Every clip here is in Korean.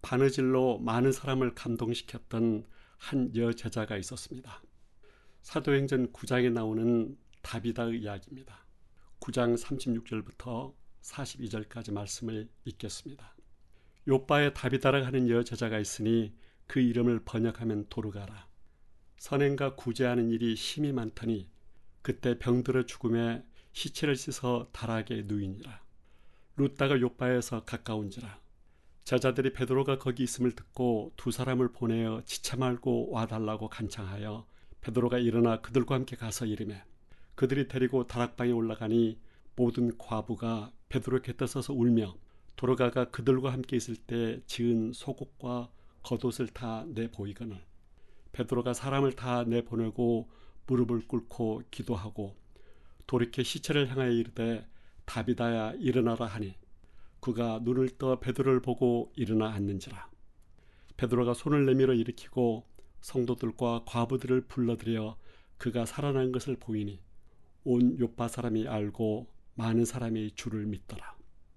바느질로 많은 사람을 감동시켰던 한 여제자가 있었습니다. 사도행전 9장에 나오는 다비다의 이야기입니다. 9장 36절부터 42절까지 말씀을 읽겠습니다. 요빠에 다비다라 하는 여제자가 있으니 그 이름을 번역하면 도르가라. 선행과 구제하는 일이 심히 많더니 그때 병들어 죽음에 시체를 씻어 다락에 누이니라. 룻다가 요빠에서 가까운지라. 제자들이 베드로가 거기 있음을 듣고 두 사람을 보내어 지체 말고 와달라고 간청하여 베드로가 일어나 그들과 함께 가서 이르매 그들이 데리고 다락방에 올라가니 모든 과부가 베드로 곁에 서서 울며 도르가가 그들과 함께 있을 때 지은 속옷과 겉옷을 다 내보이거늘 베드로가 사람을 다 내보내고 무릎을 꿇고 기도하고 돌이켜 시체를 향하여 이르되 다비다야 일어나라 하니 그가 눈을 떠 베드로를 보고 일어나 앉는지라. 베드로가 손을 내밀어 일으키고 성도들과 과부들을 불러들여 그가 살아난 것을 보이니 온 요빠 사람이 알고 많은 사람이 주를 믿더라.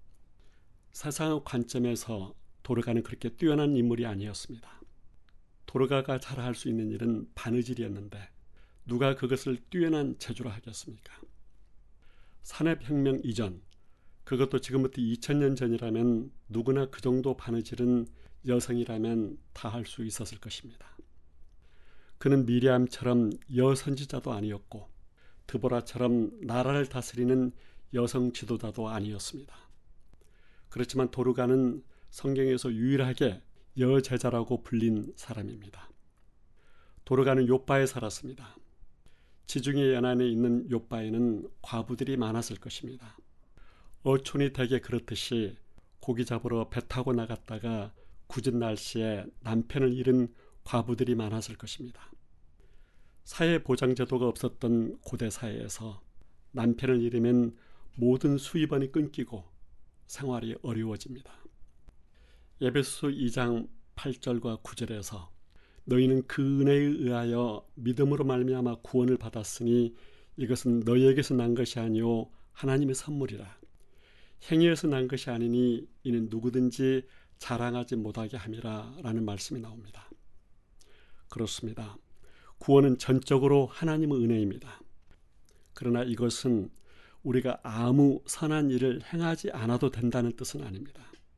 세상의 관점에서 도르가는 그렇게 뛰어난 인물이 아니었습니다. 도르가가 잘할 수 있는 일은 바느질이었는데 누가 그것을 뛰어난 재주로 하겠습니까? 산업혁명 이전, 그것도 지금부터 2000년 전이라면 누구나 그 정도 바느질은 여성이라면 다 할 수 있었을 것입니다. 그는 미리암처럼 여선지자도 아니었고 드보라처럼 나라를 다스리는 여성 지도자도 아니었습니다. 그렇지만 도르가는 성경에서 유일하게 여제자라고 불린 사람입니다. 도르가는 요빠에 살았습니다. 지중해 연안에 있는 요빠에는 과부들이 많았을 것입니다. 어촌이 대개 그렇듯이 고기 잡으러 배 타고 나갔다가 굳은 날씨에 남편을 잃은 과부들이 많았을 것입니다. 사회보장제도가 없었던 고대 사회에서 남편을 잃으면 모든 수입원이 끊기고 생활이 어려워집니다. 에베소서 2장 8절과 9절에서 너희는 그 은혜에 의하여 믿음으로 말미암아 구원을 받았으니 이것은 너희에게서 난 것이 아니요 하나님의 선물이라. 행위에서 난 것이 아니니 이는 누구든지 자랑하지 못하게 함이라 라는 말씀이 나옵니다. 그렇습니다. 구원은 전적으로 하나님의 은혜입니다. 그러나 이것은 우리가 아무 선한 일을 행하지 않아도 된다는 뜻은 아닙니다.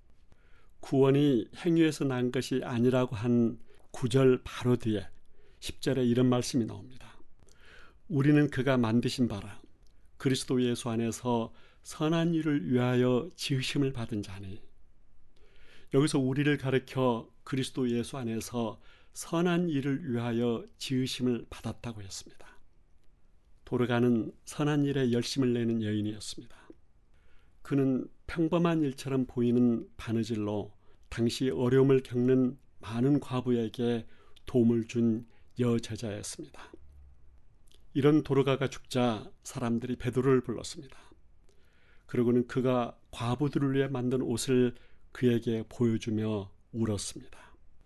구원이 행위에서 난 것이 아니라고 한 9절 바로 뒤에 10절에 이런 말씀이 나옵니다. 우리는 그가 만드신 바라 그리스도 예수 안에서 선한 일을 위하여 지으심을 받은 자니. 여기서 우리를 가리켜 그리스도 예수 안에서 선한 일을 위하여 지으심을 받았다고 했습니다. 도르가는 선한 일에 열심을 내는 여인이었습니다. 그는 평범한 일처럼 보이는 바느질로 당시 어려움을 겪는 많은 과부에게 도움을 준 여제자였습니다. 이런 도르가가 죽자 사람들이 베드로를 불렀습니다. 그리고는 그가 과부들을 위해 만든 옷을 그에게 보여주며 울었습니다.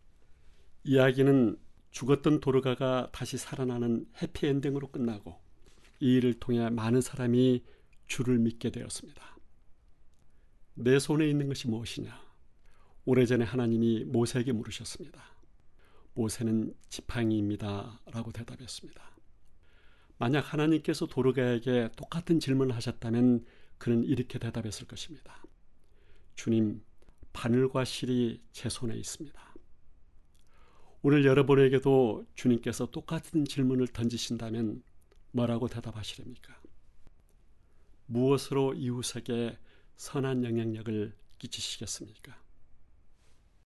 이야기는 죽었던 도르가가 다시 살아나는 해피엔딩으로 끝나고 이 일을 통해 많은 사람이 주를 믿게 되었습니다. 내 손에 있는 것이 무엇이냐? 오래전에 하나님이 모세에게 물으셨습니다. 모세는 지팡이입니다 라고 대답했습니다. 만약 하나님께서 도르가에게 똑같은 질문을 하셨다면 그는 이렇게 대답했을 것입니다. 주님, 바늘과 실이 제 손에 있습니다. 오늘 여러분에게도 주님께서 똑같은 질문을 던지신다면 뭐라고 대답하시렵니까? 무엇으로 이웃에게 선한 영향력을 끼치시겠습니까?